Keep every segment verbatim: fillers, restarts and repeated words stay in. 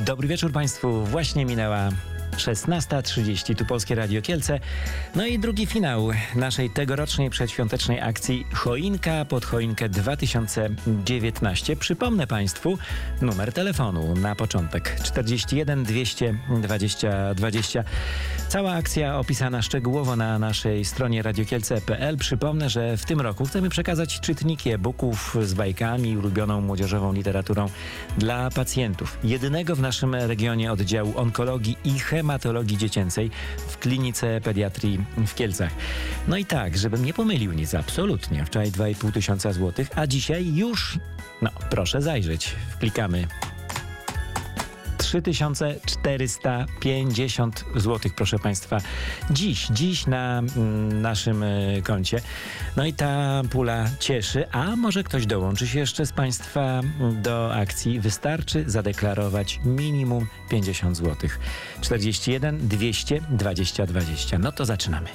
Dobry wieczór Państwu. Właśnie minęła szesnasta trzydzieści, tu Polskie Radio Kielce. No i drugi finał naszej tegorocznej przedświątecznej akcji Choinka pod choinkę dwa tysiące dziewiętnaście. Przypomnę Państwu numer telefonu na początek czterdzieści jeden dwieście dwadzieścia dwadzieścia. Cała akcja opisana szczegółowo na naszej stronie radiokielce kropka p l. Przypomnę, że w tym roku chcemy przekazać czytniki e-booków z bajkami, ulubioną młodzieżową literaturą dla pacjentów. Jedynego w naszym regionie oddziału onkologii i hematologii dziecięcej w klinice pediatrii w Kielcach. No i tak, żebym nie pomylił nic, absolutnie. Wczoraj dwa i pół tysiąca złotych, a dzisiaj już, no proszę zajrzeć, wklikamy trzy tysiące czterysta pięćdziesiąt złotych, proszę Państwa. Dziś, dziś na mm, naszym y, koncie. No i ta pula cieszy, a może ktoś dołączy się jeszcze z Państwa do akcji. Wystarczy zadeklarować minimum pięćdziesiąt złotych. czterdzieści jeden dwieście dwadzieścia dwadzieścia. No to zaczynamy.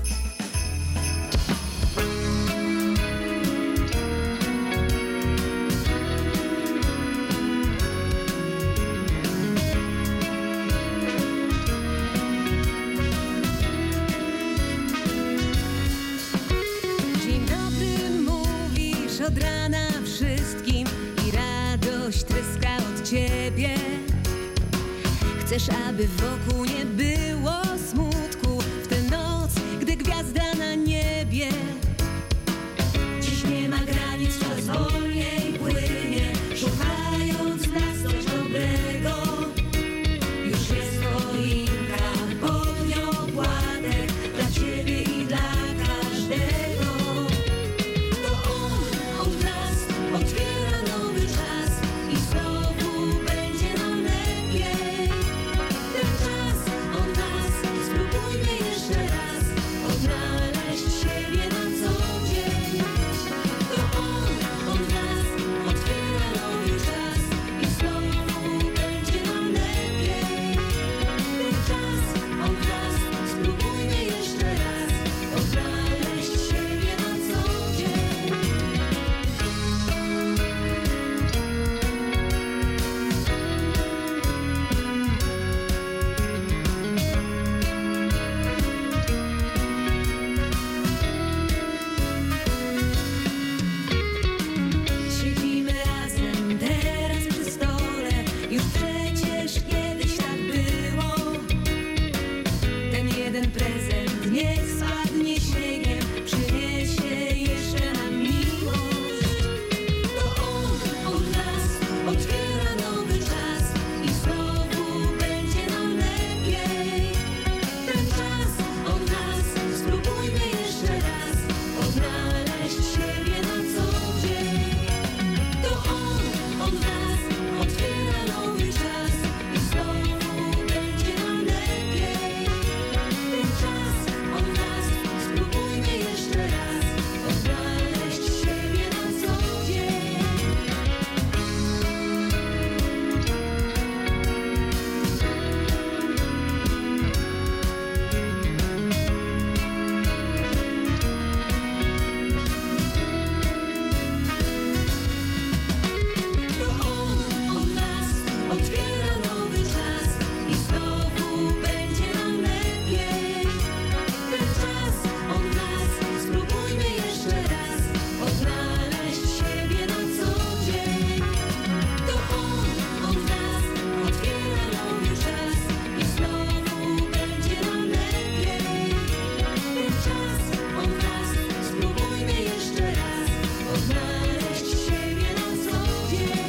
Od rana wszystkim i radość tryska od ciebie. Chcesz, aby wokół nie było smutku w tę noc, gdy gwiazda na niebie. Dziś nie ma granic, czas wolniej płynie, szukając nas coś dobrego. Już jest choinka, pod nią opłatek dla ciebie i dla każdego. Otwiera nowy czas i znowu będzie nam lepiej. Ten czas od nas, spróbujmy jeszcze raz odnaleźć siebie na co dzień. To on od nas otwiera nowy czas i znowu będzie nam lepiej. Ten czas od nas, spróbujmy jeszcze raz odnaleźć siebie na co dzień. Siedzimy razem teraz przy stole, już przecież kiedyś tak było. Ten jeden prezent niech spadnie śniegiem, przyniesie jeszcze nam miłość. To on od nas otwiera nowy czas i znowu będzie nam lepiej. Ten czas od nas, spróbujmy jeszcze raz odnaleźć siebie na co dzień. To on od nas otwiera nowy czas i znowu będzie nam lepiej. Ten czas od nas, spróbujmy jeszcze raz odnaleźć siebie na co dzień. To on od nas otwiera nowy czas i znowu będzie nam lepiej. Ten czas od nas, spróbujmy jeszcze raz odnaleźć siebie na co dzień. To on od nas otwiera nowy czas i znowu będzie nam lepiej. Ten czas od nas, spróbujmy jeszcze raz odnaleźć siebie na co dzień.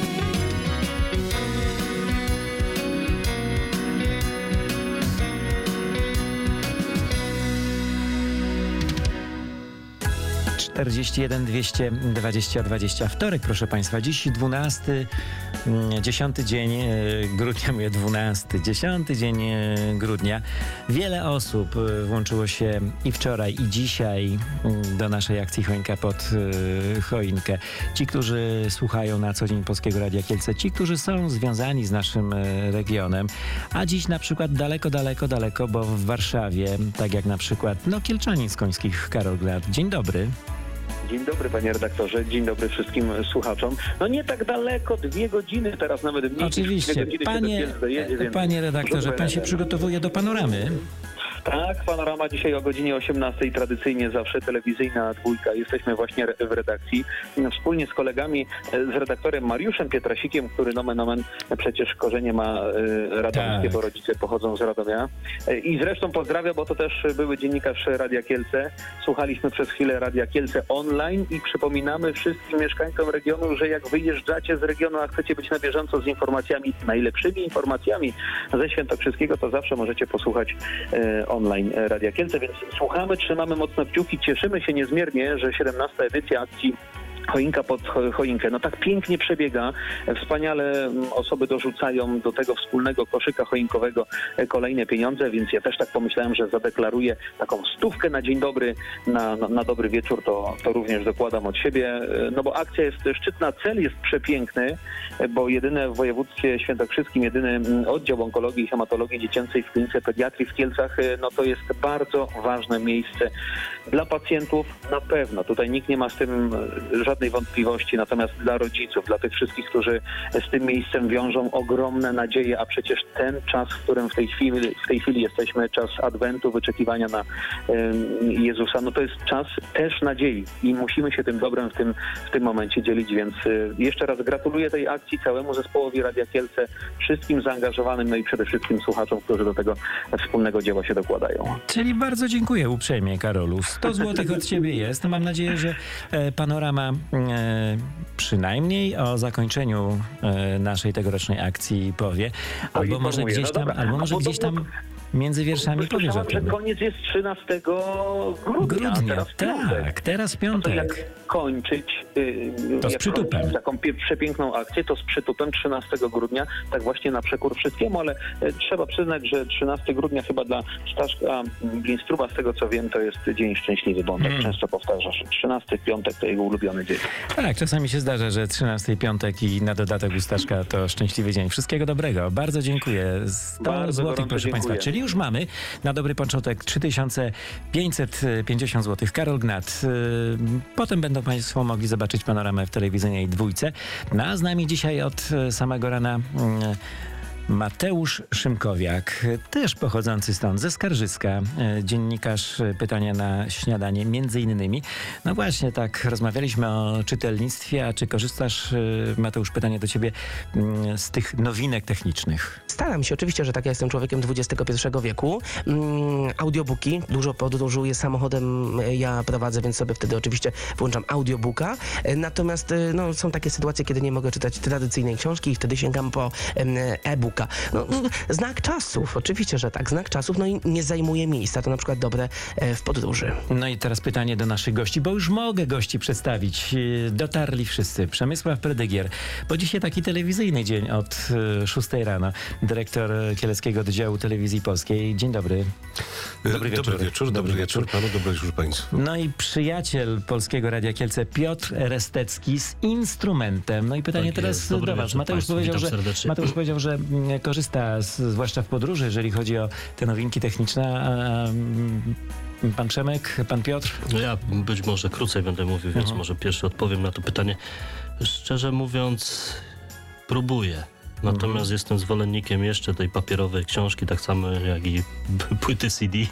czterdzieści jeden dwieście dwadzieścia dwadzieścia. Wtorek, proszę Państwa, dziś dwunasty, dziesiąty dzień e, grudnia, mówię dwunasty, dziesiąty dzień e, grudnia. Wiele osób e, włączyło się i wczoraj, i dzisiaj m, do naszej akcji Choinka pod e, choinkę. Ci, którzy słuchają na co dzień Polskiego Radia Kielce, ci, którzy są związani z naszym e, regionem, a dziś na przykład daleko, daleko, daleko, bo w Warszawie, tak jak na przykład, no Kielczanin z Końskich, Karol Glad. Dzień dobry. Dzień dobry, panie redaktorze, dzień dobry wszystkim słuchaczom. No nie tak daleko, dwie godziny, teraz nawet mniej. Oczywiście. Dwie godziny Panie, się do Kielc dojedzie, więc panie redaktorze, pan się przygotowuje do panoramy. Tak, panorama dzisiaj o godzinie osiemnastej, tradycyjnie zawsze telewizyjna dwójka. Jesteśmy właśnie re- w redakcji. Wspólnie z kolegami, e, z redaktorem Mariuszem Pietrasikiem, który nomen omen przecież korzenie ma e, radomskie, Tak. bo rodzice pochodzą z Radomia. E, I zresztą pozdrawiam, bo to też były dziennikarz Radia Kielce. Słuchaliśmy przez chwilę Radia Kielce online i przypominamy wszystkim mieszkańcom regionu, że jak wyjeżdżacie z regionu, a chcecie być na bieżąco z informacjami, najlepszymi informacjami ze Świętokrzyskiego, to zawsze możecie posłuchać e, online Radia Kielce, więc słuchamy, trzymamy mocno kciuki, cieszymy się niezmiernie, że siedemnasta edycja akcji Choinka pod cho- choinkę. No tak pięknie przebiega. Wspaniale mm, osoby dorzucają do tego wspólnego koszyka choinkowego e, kolejne pieniądze, więc ja też tak pomyślałem, że zadeklaruję taką stówkę na dzień dobry, na, na, na dobry wieczór, to, to również dokładam od siebie, e, no bo akcja jest szczytna, cel jest przepiękny, e, bo jedyne w województwie świętokrzyskim, jedyny mm, oddział onkologii i hematologii dziecięcej w klinice pediatrii w Kielcach, e, no to jest bardzo ważne miejsce dla pacjentów na pewno. Tutaj nikt nie ma z tym e, żadnej wątpliwości, natomiast dla rodziców, dla tych wszystkich, którzy z tym miejscem wiążą ogromne nadzieje, a przecież ten czas, w którym w tej chwili, w tej chwili jesteśmy, czas Adwentu, wyczekiwania na um, Jezusa, no to jest czas też nadziei i musimy się tym dobrem w tym, w tym momencie dzielić, więc y, jeszcze raz gratuluję tej akcji całemu zespołowi Radia Kielce, wszystkim zaangażowanym, no i przede wszystkim słuchaczom, którzy do tego wspólnego dzieła się dokładają. Czyli bardzo dziękuję uprzejmie, Karolu. sto złotych od ciebie jest. Mam nadzieję, że e, panorama e, przynajmniej o zakończeniu e, naszej tegorocznej akcji powie. Albo może Poinformuję. gdzieś No tam, dobra. albo może A gdzieś tam podobno- między wierszami powiesz o Słyszałam, że tym. koniec jest trzynastego grudnia. Grudnia, teraz piątek. tak, teraz No to jak piątek. kończyć yy, To z jak przytupem. kończyć taką pie- przepiękną akcję, to z przytupem trzynastego grudnia, tak właśnie na przekór wszystkiemu, ale e, trzeba przyznać, że trzynastego grudnia chyba dla Staszka Ginstruba, z tego co wiem, to jest dzień szczęśliwy, bo on tak Mm. często powtarza, że trzynasty piątek to jego ulubiony dzień. Tak, czasami się zdarza, że trzynasty piątek i na dodatek u Staszka to szczęśliwy dzień. Wszystkiego dobrego. Bardzo dziękuję. sto Bardzo złotych, gorąco proszę dziękuję. Państwa. Czyli już mamy na dobry początek trzy tysiące pięćset pięćdziesiąt złotych. Karol Gnat. Yy, Potem będą Państwo mogli zobaczyć panoramę w telewizyjnej dwójce. No, a z nami dzisiaj od y, samego rana yy, Mateusz Szymkowiak, też pochodzący stąd, ze Skarżyska, e, dziennikarz e, Pytania na śniadanie, między innymi. No właśnie, tak rozmawialiśmy o czytelnictwie, a czy korzystasz, e, Mateusz, pytanie do ciebie, mm, z tych nowinek technicznych? Staram się, oczywiście, że tak, ja jestem człowiekiem dwudziestego pierwszego wieku. Mm, audiobooki, dużo podróżuję samochodem, e, ja prowadzę, więc sobie wtedy oczywiście włączam audiobooka. E, Natomiast e, no, są takie sytuacje, kiedy nie mogę czytać tradycyjnej książki i wtedy sięgam po em, e-booka. No, no, znak czasów, oczywiście, że tak, znak czasów, no i nie zajmuje miejsca, to na przykład dobre e, w podróży. No i teraz pytanie do naszych gości, bo już mogę gości przedstawić. E, Dotarli wszyscy. Przemysław Predygier, bo dzisiaj taki telewizyjny dzień od e, szóstej rano. Dyrektor e, Kieleckiego Oddziału Telewizji Polskiej. Dzień dobry. Dobry wieczór. Dobry wieczór, dobry wieczór panu, dobry wieczór państwu. No i przyjaciel Polskiego Radia Kielce Piotr Restecki z instrumentem. No i pytanie Tak teraz jest. Dobry do was. wieczór Mateusz państwu. powiedział, Witam że, serdecznie. Mateusz powiedział, że mm, korzysta z, zwłaszcza w podróży, jeżeli chodzi o te nowinki techniczne. A, mm, pan Przemek, pan Piotr? No ja być może krócej będę mówił, więc Mhm. może pierwszy odpowiem na to pytanie. Szczerze mówiąc, próbuję. Natomiast Mhm. jestem zwolennikiem jeszcze tej papierowej książki, tak samo jak i płyty C D.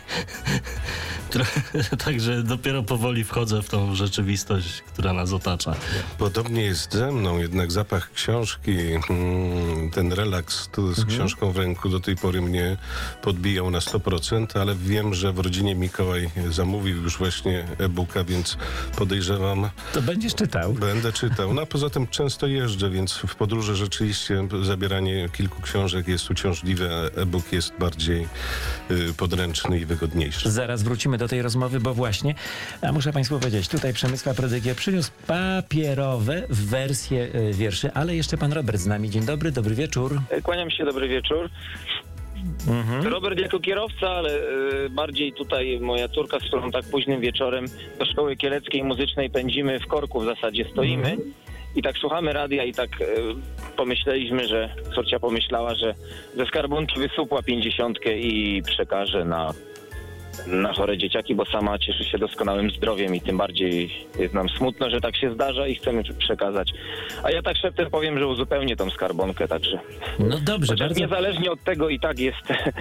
Trochę- Także dopiero powoli wchodzę w tą rzeczywistość, która nas otacza. Podobnie jest ze mną, jednak zapach książki, mm, ten relaks tu z książką w ręku do tej pory mnie podbijał na sto procent, ale wiem, że w rodzinie Mikołaj zamówił już właśnie e-booka, więc podejrzewam, To będziesz czytał. będę czytał. No a poza tym często jeżdżę, więc w podróży rzeczywiście zabieranie kilku książek jest uciążliwe, a e-book jest bardziej y, podręczny i wygodniejszy. Zaraz wrócimy do tej rozmowy, bo właśnie, a muszę Państwu powiedzieć, tutaj Przemysław Predygier przyniósł papierowe wersje y, wierszy, ale jeszcze pan Robert z nami. Dzień dobry, dobry wieczór. Kłaniam się, dobry wieczór. Mhm. Robert jako kierowca, ale y, bardziej tutaj moja córka, z którą tak późnym wieczorem do szkoły kieleckiej muzycznej pędzimy w korku, w zasadzie stoimy. I tak słuchamy radia i tak y, pomyśleliśmy, że córcia pomyślała, że ze skarbonki wysupła pięćdziesiątkę i przekaże na na chore dzieciaki, bo sama cieszy się doskonałym zdrowiem i tym bardziej jest nam smutno, że tak się zdarza i chcemy przekazać. A ja tak szeptem powiem, że uzupełnię tą skarbonkę, także... No dobrze, Chociaż bardzo... niezależnie od tego i tak jest,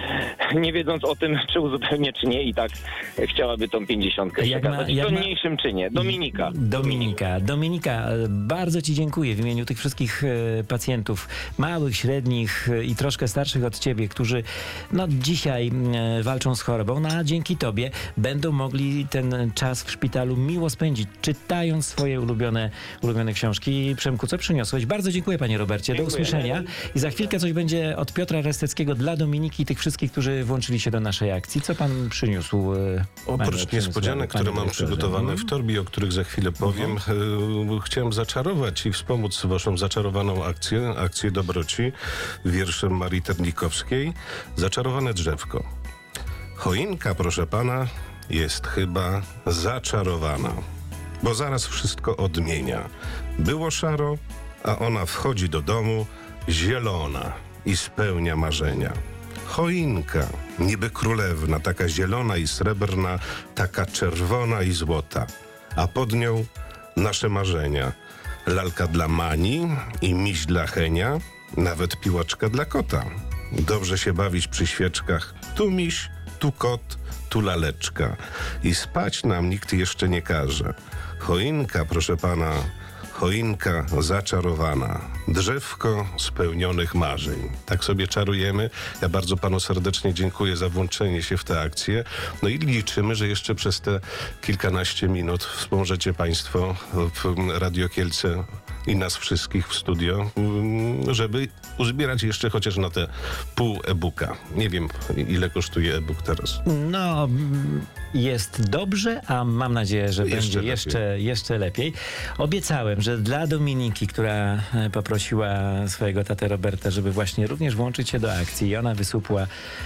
nie wiedząc o tym, czy uzupełnię, czy nie, i tak chciałaby tą pięćdziesiątkę Jak ma- przekazać. jak w ma- mniejszym czynie. Dominika. Dominika, Dominika, bardzo Ci dziękuję w imieniu tych wszystkich e, pacjentów, małych, średnich e, i troszkę starszych od Ciebie, którzy no, dzisiaj e, walczą z chorobą, no a dzięki Tobie będą mogli ten czas w szpitalu miło spędzić, czytając swoje ulubione, ulubione książki. Przemku, co przyniosłeś? Bardzo dziękuję, Panie Robercie. Do Dziękuję. usłyszenia. I za chwilkę coś będzie od Piotra Resteckiego dla Dominiki i tych wszystkich, którzy włączyli się do naszej akcji. Co Pan przyniósł? e, panie Oprócz Przemysławie, niespodzianek, panie które mam dyrektorze? przygotowane Mhm. w torbie, o których za chwilę powiem, e, chciałem zaczarować i wspomóc waszą zaczarowaną akcję, akcję dobroci, wierszem Marii Terlikowskiej. Zaczarowane drzewko. Choinka, proszę pana, jest chyba zaczarowana, bo zaraz wszystko odmienia. Było szaro, a ona wchodzi do domu zielona i spełnia marzenia. Choinka, niby królewna, taka zielona i srebrna, taka czerwona i złota, a pod nią nasze marzenia. Lalka dla Mani i miś dla Henia, nawet piłaczka dla kota. Dobrze się bawić przy świeczkach, tu miś, tu kot, tu laleczka. I spać nam nikt jeszcze nie każe. Choinka, proszę pana, choinka zaczarowana, drzewko spełnionych marzeń. Tak sobie czarujemy. Ja bardzo panu serdecznie dziękuję za włączenie się w tę akcję. No i liczymy, że jeszcze przez te kilkanaście minut wspomożecie państwo w Radio Kielce i nas wszystkich w studio, mm, żeby uzbierać jeszcze chociaż na te pół e-booka. Nie wiem, ile kosztuje e-book teraz. No, mm, jest dobrze, a mam nadzieję, że Jeszcze będzie lepiej. jeszcze, jeszcze lepiej. Obiecałem, że dla Dominiki, która e, poprosiła swojego tatę Roberta, żeby właśnie również włączyć się do akcji i ona wysupła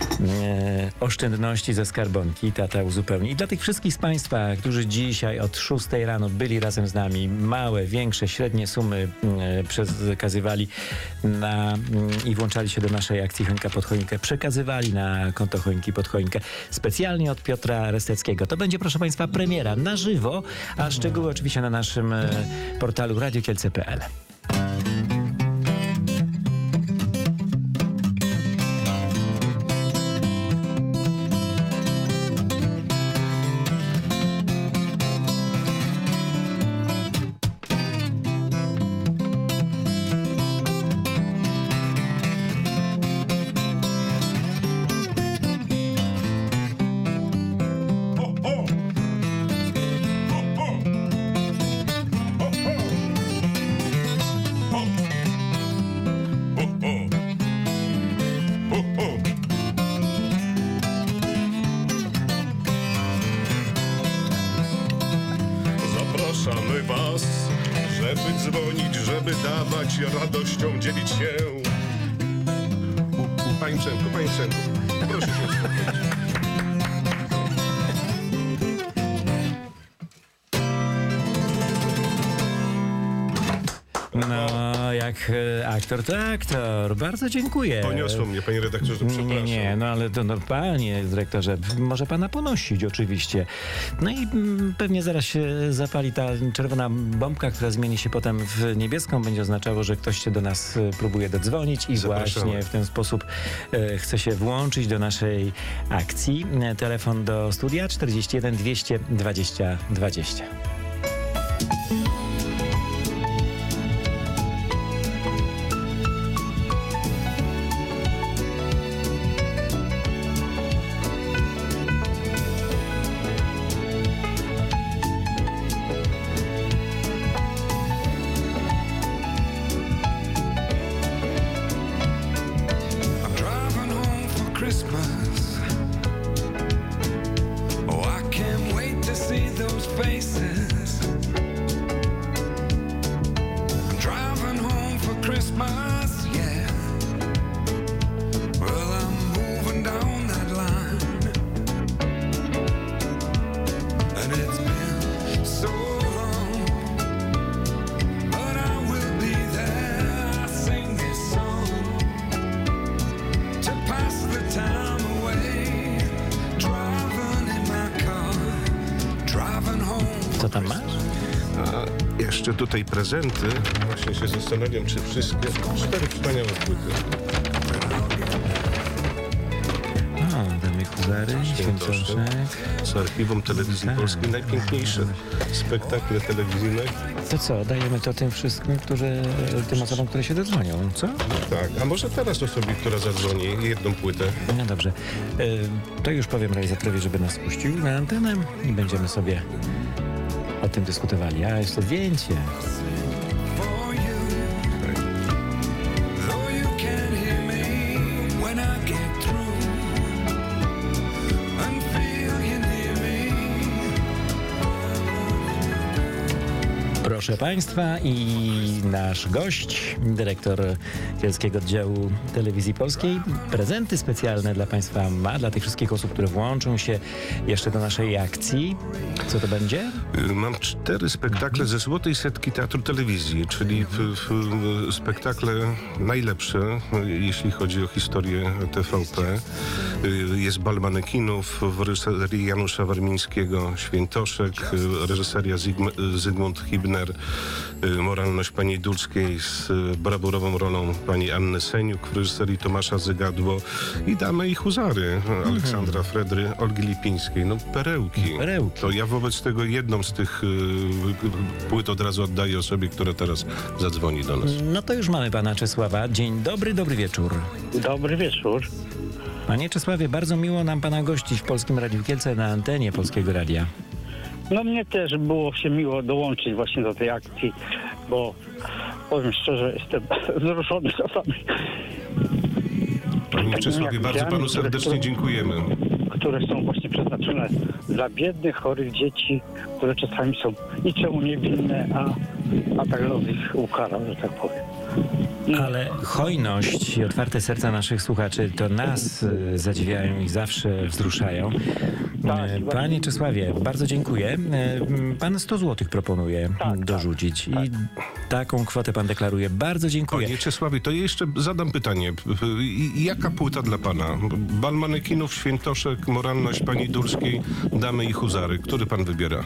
e, oszczędności ze skarbonki, tata uzupełni. I dla tych wszystkich z państwa, którzy dzisiaj od szóstej rano byli razem z nami, małe, większe, średnie sumy e, przekazywali na, mm, i włączali się do naszej akcji Choinka pod choinkę, przekazywali na konto Choinki pod choinkę specjalnie od Piotra Resteckiego. To będzie, proszę państwa, premiera na żywo, a szczegóły oczywiście na naszym e, portalu radiokielce kropka p l. Zapraszamy was, żeby dzwonić, żeby dawać radością dzielić się. U, u, panie Przemku, panie Przemku, proszę się uspokoić. No, jak e, aktor, to aktor. Bardzo dziękuję. Poniosło mnie, panie redaktorze, przepraszam. Nie, nie, no ale to no, panie dyrektorze, może pana ponosić oczywiście. No i mm, pewnie zaraz się zapali ta czerwona bombka, która zmieni się potem w niebieską. Będzie oznaczało, że ktoś się do nas e, próbuje dodzwonić i Zapraszamy. właśnie w ten sposób e, chce się włączyć do naszej akcji. E, telefon do studia czterdzieści jeden dwieście dwadzieścia dwadzieścia. I'm driving home for Christmas. Oh, I can't wait to see those faces. jeszcze tutaj prezenty. Właśnie się zastanawiam, czy wszystkie. Cztery wspaniałe płyty. O, damy Huzary, Świętoszek. Świętoszek. Z archiwum telewizji Tak. polskiej. Najpiękniejsze spektakle telewizyjne. To co, dajemy to tym wszystkim, którzy, tym osobom, które się dodzwonią, co? Tak, a może teraz osobie, która zadzwoni, jedną płytę. No dobrze. Y, To już powiem realizatorowi, żeby nas puścił na antenę i będziemy sobie o tym dyskutowali. A jest to zdjęcie. For you, though you can't hear me when I get through, and feel you near me. Proszę Państwa, i nasz gość, dyrektor Kielskiego Oddziału Telewizji Polskiej, prezenty specjalne dla Państwa ma, dla tych wszystkich osób, które włączą się jeszcze do naszej akcji. Co to będzie? Y, Mam cztery spektakle ze Złotej Setki Teatru Telewizji, czyli w, w, spektakle najlepsze, y, jeśli chodzi o historię T V P. Y, Jest Bal Manekinów w reżyserii Janusza Warmińskiego, Świętoszek, y, reżyseria Zygm- Zygmunt Hibner, y, Moralność pani Dulskiej z y, brawurową rolą pani Anny Seniuk w reżyserii Tomasza Zygadło i Damy i Huzary Aleksandra Fredry, Olgi Lipińskiej. No perełki. Perełki. To ja wobec tego jedną z tych y, płyt od razu oddaję osobie, która teraz zadzwoni do nas. No to już mamy pana Czesława. Dzień dobry, dobry wieczór. Dobry wieczór. Panie Czesławie, bardzo miło nam pana gościć w Polskim Radiu Kielce na antenie Polskiego Radia. No mnie też było się miło dołączyć właśnie do tej akcji, bo powiem szczerze, jestem wzruszony czasami. Panie Czesławie, Takimi bardzo panu akcjami, serdecznie które- dziękujemy. które są właśnie przeznaczone dla biednych, chorych dzieci, które czasami są niczemu niewinne, a, a tak los ich ukara, że tak powiem. Ale hojność i otwarte serca naszych słuchaczy to nas y, zadziwiają i zawsze wzruszają. Tak, Y, Panie Czesławie, bardzo dziękuję. Y, Pan sto złotych proponuje Tak, dorzucić i taką kwotę pan deklaruje. Bardzo dziękuję. Panie Czesławie, to ja jeszcze zadam pytanie. I- Jaka płyta dla pana? Bal Manekinów, Świętoszek, Moralność pani Dulskiej, Damy i Huzary. Który pan wybiera?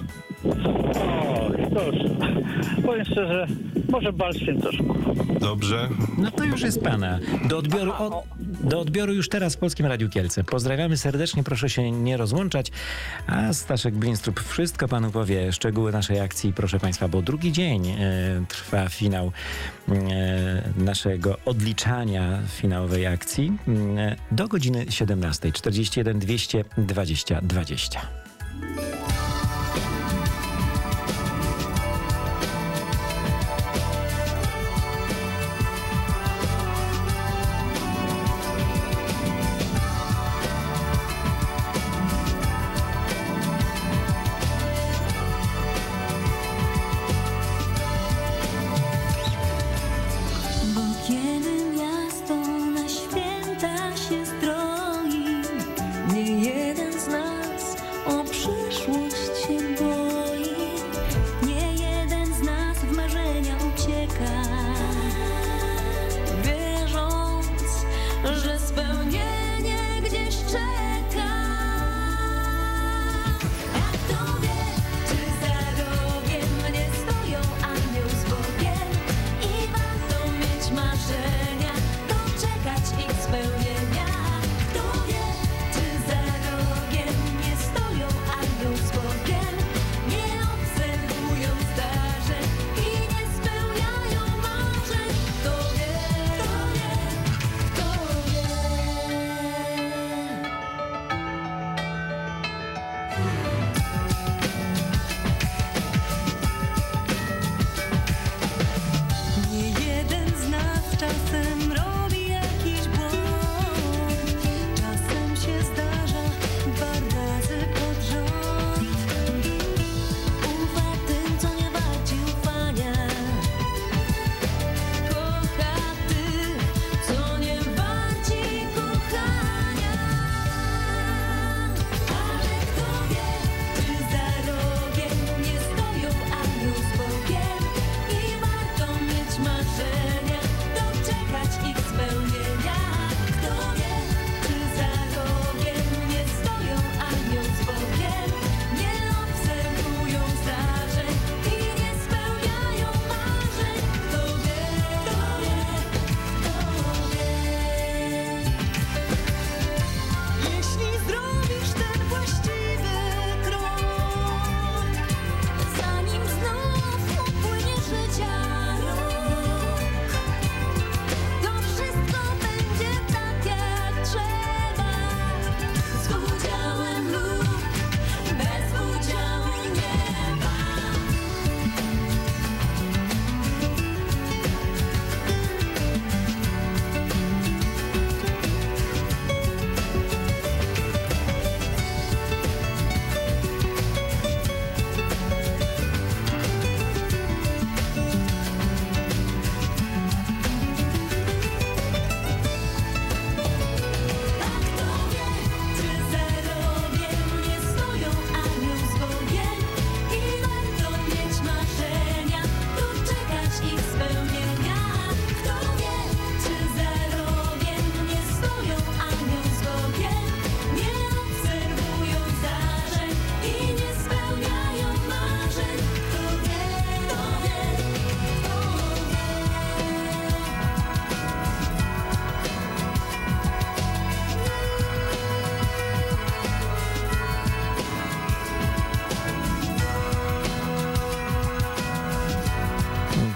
O, dobrze. Powiem szczerze, może bal Świętoszków. Dobrze. No to już jest pana. Do odbioru, o, do odbioru już teraz w Polskim Radiu Kielce. Pozdrawiamy serdecznie, proszę się nie rozłączać. A Staszek Blinstrup wszystko panu powie, szczegóły naszej akcji, proszę państwa, bo drugi dzień e, trwa finał e, naszego odliczania finałowej akcji e, do godziny siedemnastej. czterdzieści jeden dwieście dwadzieścia dwadzieścia. Bo kiedy miasto na święta się stroi, nie jeden z nas o przyszłość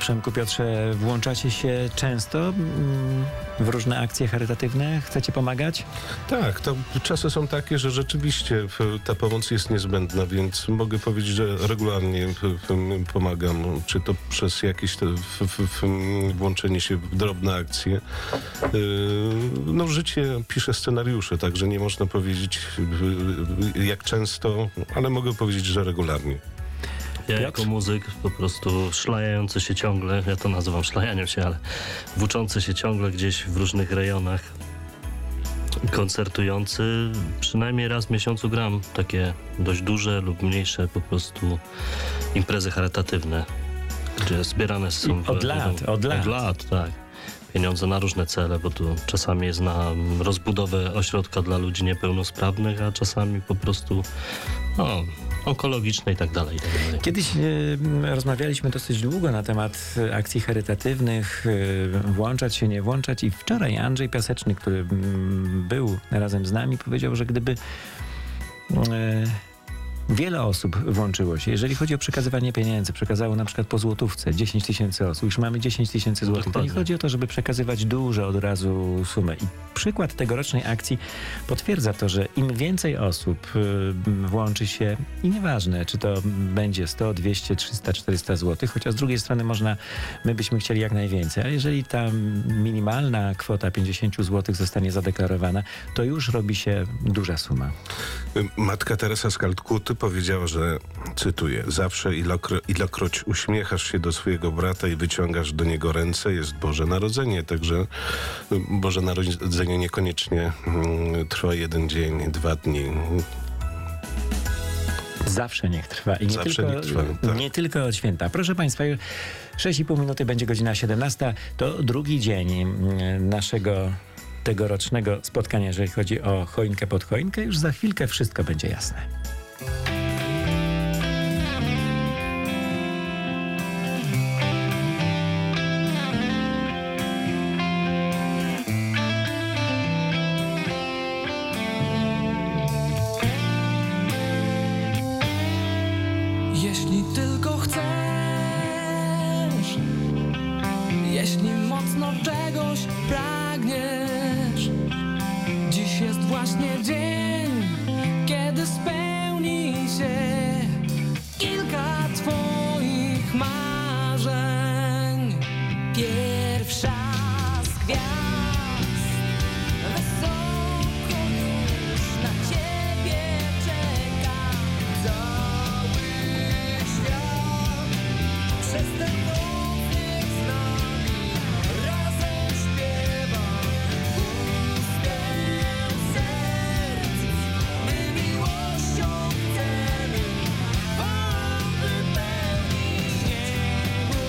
Przemku, Piotrze, włączacie się często mm, w różne akcje charytatywne? Chcecie pomagać? Tak, to czasy są takie, że rzeczywiście w- ta pomoc jest niezbędna, więc mogę powiedzieć, że regularnie w- w- pomagam, czy to przez jakieś te, w, w, w, włączenie się w drobne akcje. Yy, No życie pisze scenariusze, także nie można powiedzieć yy, jak często, ale mogę powiedzieć, że regularnie. Ja Piotr? jako muzyk po prostu szlajający się ciągle, ja to nazywam szlajaniem się, ale włóczący się ciągle gdzieś w różnych rejonach, koncertujący, przynajmniej raz w miesiącu gram takie dość duże lub mniejsze po prostu imprezy charytatywne, gdzie zbierane są... I od w- lat, od lat. Od lat, tak. Pieniądze na różne cele, bo tu czasami jest na rozbudowę ośrodka dla ludzi niepełnosprawnych, a czasami po prostu no, onkologiczne i tak dalej. i tak dalej. Kiedyś e, rozmawialiśmy dosyć długo na temat e, akcji charytatywnych, e, włączać się, nie włączać i wczoraj Andrzej Piaseczny, który mm, był razem z nami, powiedział, że gdyby e, wiele osób włączyło się, jeżeli chodzi o przekazywanie pieniędzy, przekazało na przykład po złotówce dziesięć tysięcy osób, już mamy dziesięć tysięcy złotych, to nie Dokładnie. chodzi o to, żeby przekazywać duże od razu sumy. I przykład tegorocznej akcji potwierdza to, że im więcej osób y, włączy się i nieważne, czy to będzie sto, dwieście, trzysta, czterysta złotych, chociaż z drugiej strony można, my byśmy chcieli jak najwięcej, a jeżeli ta minimalna kwota pięćdziesiąt złotych zostanie zadeklarowana, to już robi się duża suma. Matka Teresa z Kalkuty powiedziała, że, cytuję, zawsze ilokro, ilokroć uśmiechasz się do swojego brata i wyciągasz do niego ręce, jest Boże Narodzenie. Także y, Boże Narodzenie niekoniecznie mm, trwa jeden dzień, dwa dni. Zawsze niech trwa. I nie, Zawsze tylko, niech trwa, tak. nie tylko od święta. Proszę Państwa, już sześć i pół minuty będzie godzina siedemnasta. To drugi dzień mm, naszego tegorocznego spotkania, jeżeli chodzi o choinkę pod choinkę. Już za chwilkę wszystko będzie jasne. Jeśli tylko chcesz, jeśli mocno czegoś pragniesz, dziś jest właśnie dzień, kiedy spełni się kilka twoich marzeń. Pierwsza z gwiazd wysoko już na ciebie czeka. Cały świat przez ten noc niech z nami razem śpiewa. Pustkę serc, my miłością chcemy wam wypełnić niebo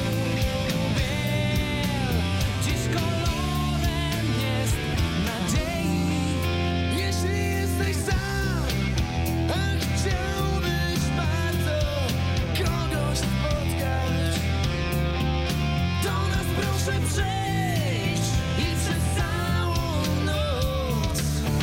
biel. Dziś kolorem jest nadziei. Jeśli jesteś sam, a chciałbyś bardzo kogoś spotkać, do nas proszę przyjść i przez całą noc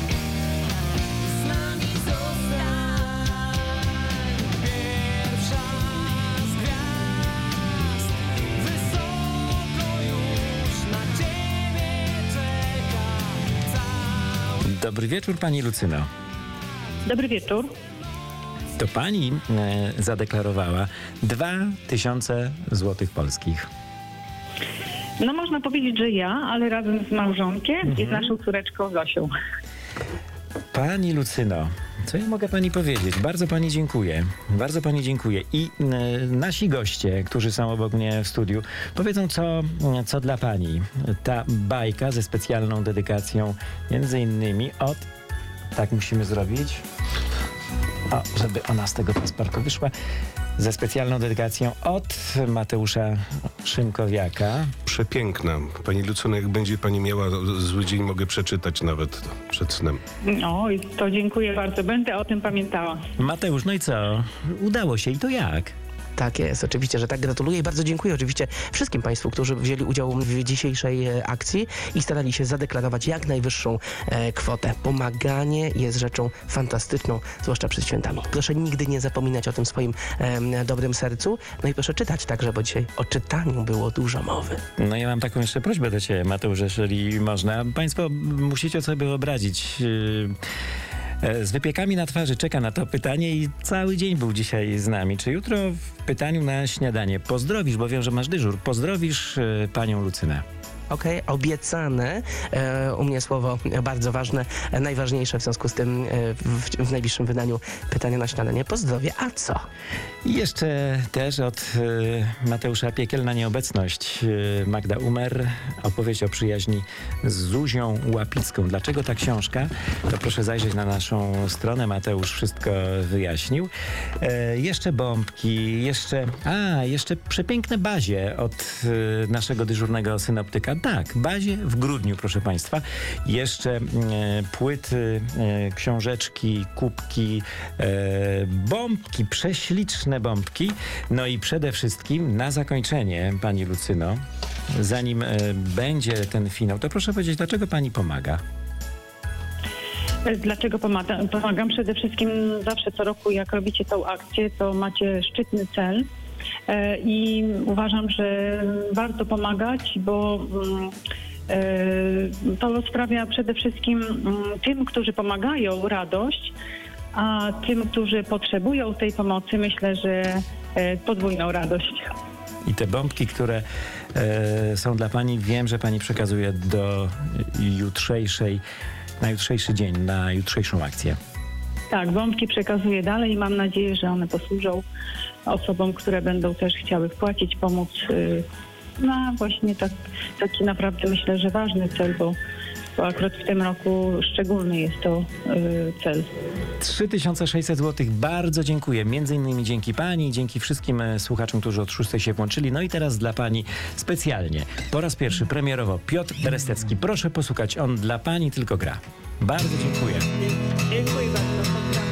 z nami zostań. Pierwsza z gwiazd wysoko już na ciebie czeka. Cały Dobry wieczór, pani Lucyno. Dobry wieczór. To pani e, zadeklarowała dwa tysiące złotych polskich. No można powiedzieć, że ja, ale razem z małżonkiem i z naszą córeczką Zosią. Pani Lucyno, co ja mogę pani powiedzieć? Bardzo pani dziękuję. Bardzo pani dziękuję. I e, nasi goście, którzy są obok mnie w studiu, powiedzą, co, co dla pani ta bajka ze specjalną dedykacją, między innymi od... Tak musimy zrobić. O, żeby ona z tego pasparku wyszła. Ze specjalną dedykacją od Mateusza Szymkowiaka. Przepiękna. Pani Lucyno, jak będzie pani miała zły dzień, mogę przeczytać nawet przed snem. No i to dziękuję bardzo. Będę o tym pamiętała. Mateusz, no i co? Udało się i to jak? Tak jest, oczywiście, że tak. Gratuluję i bardzo dziękuję oczywiście wszystkim Państwu, którzy wzięli udział w dzisiejszej e, akcji i starali się zadeklarować jak najwyższą e, kwotę. Pomaganie jest rzeczą fantastyczną, zwłaszcza przed świętami. Proszę nigdy nie zapominać o tym swoim e, dobrym sercu. No i proszę czytać także, bo dzisiaj o czytaniu było dużo mowy. No ja mam taką jeszcze prośbę do Ciebie, Mateusz, jeżeli można. Państwo musicie sobie wyobrazić... Yy... Z wypiekami na twarzy czeka na to pytanie i cały dzień był dzisiaj z nami. Czy jutro w pytaniu na śniadanie pozdrowisz, bo wiem, że masz dyżur, pozdrowisz e, panią Lucynę? Okej, okay, obiecane. E, u mnie słowo bardzo ważne, e, najważniejsze w związku z tym e, w, w najbliższym wydaniu pytania na śniadanie. Pozdrowie. A co? I jeszcze też od e, Mateusza Piekielna nieobecność. E, Magda Umer, opowieść o przyjaźni z Zuzią Łapicką. Dlaczego ta książka? To proszę zajrzeć na naszą stronę. Mateusz wszystko wyjaśnił. E, jeszcze bombki, jeszcze... A, jeszcze przepiękne bazie od e, naszego dyżurnego synoptyka. Tak, bazie w grudniu, proszę Państwa. Jeszcze e, płyty, e, książeczki, kubki, e, bombki, prześliczne bombki. No i przede wszystkim na zakończenie, Pani Lucyno, zanim e, będzie ten finał, to proszę powiedzieć, dlaczego Pani pomaga? Dlaczego pomagam? Pomagam przede wszystkim zawsze co roku, jak robicie tą akcję, to macie szczytny cel. I uważam, że warto pomagać, bo to sprawia przede wszystkim tym, którzy pomagają, radość, a tym, którzy potrzebują tej pomocy, myślę, że podwójną radość. I te bombki, które e, są dla Pani, wiem, że Pani przekazuje do jutrzejszej, na jutrzejszy dzień, na jutrzejszą akcję. Tak, bombki przekazuję dalej i mam nadzieję, że one posłużą osobom, które będą też chciały wpłacić, pomóc na właśnie tak, taki naprawdę myślę, że ważny cel, bo, bo akurat w tym roku szczególny jest to y, cel. trzy tysiące sześćset złotych. Bardzo dziękuję. Między innymi dzięki Pani, dzięki wszystkim słuchaczom, którzy od szóstej się włączyli. No i teraz dla Pani specjalnie, po raz pierwszy premierowo, Piotr Berestecki. Proszę posłuchać, on dla Pani tylko gra. Bardzo dziękuję. Dziękuję bardzo. Pozdrawiam.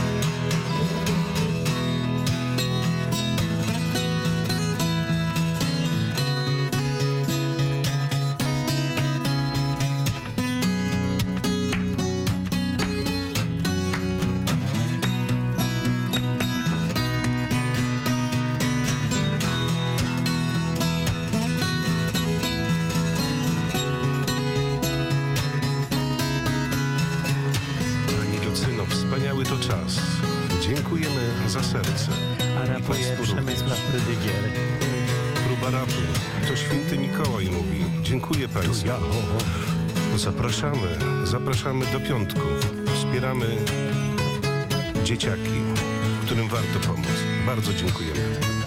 Wspaniały to czas. Dziękujemy za serce. A rapuje Przemysław Prydygier. Próba rapu. To święty Mikołaj mówi. Dziękuję Państwu. Zapraszamy, zapraszamy do piątków. Wspieramy dzieciaki, którym warto pomóc. Bardzo dziękujemy.